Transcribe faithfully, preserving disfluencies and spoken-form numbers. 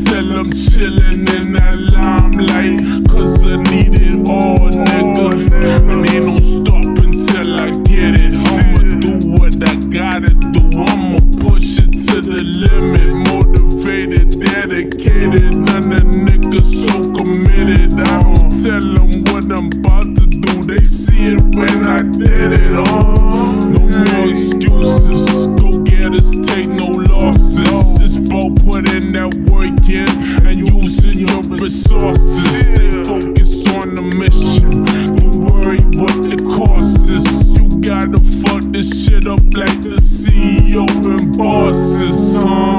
till I'm chillin' in that limelight, cause I need it all, nigga. And ain't no stopping till I get it. I'ma do what I gotta do, I'ma push it to the limit. Motivated, dedicated, none of niggas so committed. I don't tell them what I'm about to do, they see it when I did it. Oh, no more excuses, go get us, take no losses. It's about putting that work in and using your resources. Stay focused on the mission, don't worry what the cost is. You gotta fuck this shit up like the C E O and bosses, huh?